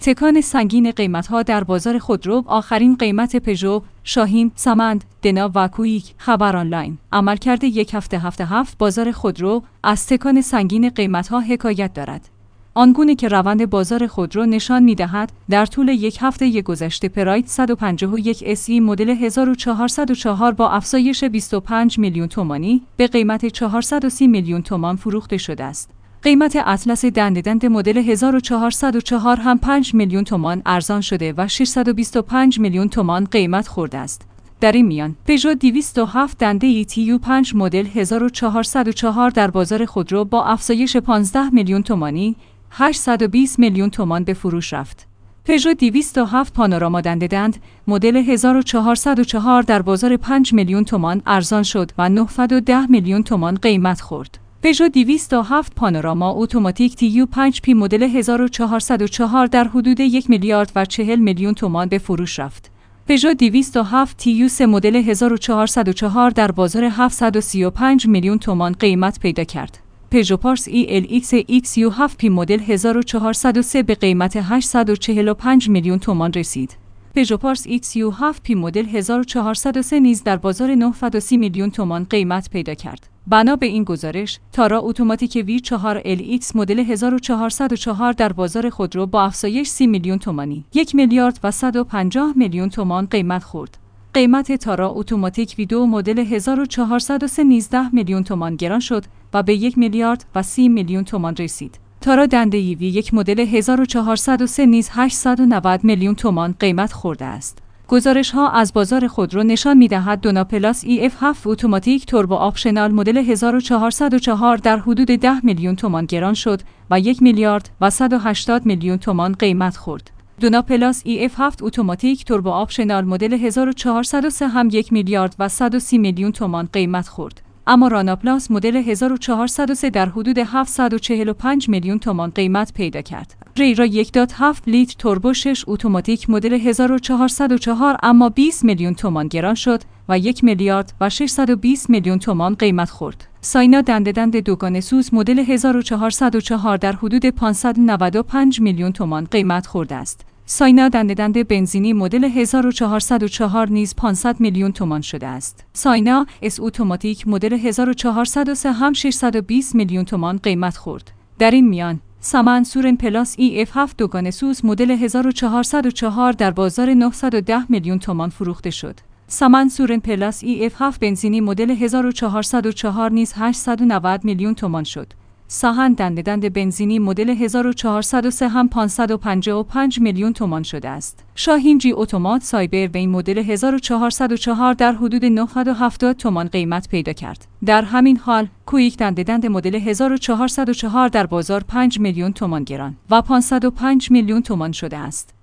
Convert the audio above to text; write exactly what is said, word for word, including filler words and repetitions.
تکان سنگین قیمت‌ها در بازار خودرو، آخرین قیمت پژو، شاهین، سمند، دنا و کویک. خبر آنلاین. عملکرد یک هفته هفته هفت بازار خودرو از تکان سنگین قیمت‌ها حکایت دارد. آنگونه که روند بازار خودرو نشان می‌دهد در طول یک هفته گذشته پراید صد و پنجاه و یک اس ای مدل هزار و چهارصد و چهار با افزایش بیست و پنج میلیون تومانی به قیمت چهارصد و سی میلیون تومان فروخته شده است. قیمت اطلس دنددند مدل هزار و چهارصد و چهار هم پنج میلیون تومان ارزان شده و ششصد و بیست و پنج میلیون تومان قیمت خورده است. در این میان پژو دویست و هفت دنده ای تی یو پنج مدل هزار و چهارصد و چهار در بازار خودرو با افزایش پانزده میلیون تومانی هشتصد و بیست میلیون تومان به فروش رفت. پژو دویست و هفت پانوراما دنددند مدل هزار و چهارصد و چهار در بازار پنج میلیون تومان ارزان شد و نهصد و ده میلیون تومان قیمت خورد. پژو دویست و هفت پانوراما اتوماتیک تی یو پنج پی مدل هزار و چهارصد و چهار در حدود یک میلیارد و چهل میلیون تومان به فروش رفت. پژو دویست و هفت تی یو سه مدل هزار و چهارصد و چهار در بازار هفتصد و سی و پنج میلیون تومان قیمت پیدا کرد. پژو پارس ای ال ایکس ایکس یو هفت پی مدل هزار و چهارصد و سه به قیمت هشتصد و چهل و پنج میلیون تومان رسید. پژو پارس ایکس یو هفت پی مدل هزار و چهارصد و سه نیز در بازار نهصد و سی میلیون تومان قیمت پیدا کرد. بنا به این گزارش، تارا اتوماتیک وی چهار ال ایکس مدل هزار و چهارصد و چهار در بازار خودرو با افزایش سی میلیون تومانی، یک میلیارد و صد و پنجاه میلیون تومان قیمت خورد. قیمت تارا اتوماتیک وی دو مدل هزار و چهارصد و سه نیزده میلیون تومان گران شد و به یک میلیارد و سی میلیون تومان رسید. تارا دنده ای وی یک مدل هزار و چهارصد و سه نیز هشتصد و نود میلیون تومان قیمت خورده است. گزارش‌ها از بازار خودرو نشان می‌دهد دونا پلاس ای اف هفت اتوماتیک توربو آپشنال مدل هزار و چهارصد و چهار در حدود ده میلیون تومان گران شد و یک میلیارد و صد و هشتاد میلیون تومان قیمت خورد. دونا پلاس ای اف هفت اتوماتیک توربو آپشنال مدل هزار و چهارصد و سه هم یک میلیارد و صد و سی میلیون تومان قیمت خورد. اما رانا پلاس مدل هزار و چهارصد و سه در حدود هفتصد و چهل و پنج میلیون تومان قیمت پیدا کرد. ریرا یک و هفت لیتر توربو شش اتوماتیک مدل هزار و چهارصد و چهار اما بیست میلیون تومان گران شد و یک میلیارد و ششصد و بیست میلیون تومان قیمت خورد. ساینا دنددند دوگانه سوز مدل هزار و چهارصد و چهار در حدود پانصد و نود و پنج میلیون تومان قیمت خورده است. ساینا دنددند بنزینی مدل هزار و چهارصد و چهار نیز پانصد میلیون تومان شده است. ساینا اس اتوماتیک مدل هزار و چهارصد و سه هم ششصد و بیست میلیون تومان قیمت خورد. در این میان سمن سورن پلاس ای اف هفت دوگانه سوز مدل هزار و چهارصد و چهار در بازار نهصد و ده میلیون تومان فروخته شد. سمن سورن پلاس ای اف هفت بنزینی مدل هزار و چهارصد و چهار نیز هشتصد و نود میلیون تومان شد. ساهن دنددند بنزینی مدل هزار و چهارصد و سه هم پانصد و پنجاه و پنج میلیون تومان شده است. شاهین جی اتومات سایبر وی مدل هزار و چهارصد و چهار در حدود نهصد و هفتاد تومان قیمت پیدا کرد. در همین حال کویک دنددند مدل هزار و چهارصد و چهار در بازار پنج میلیون تومان گران و پانصد و پنج میلیون تومان شده است.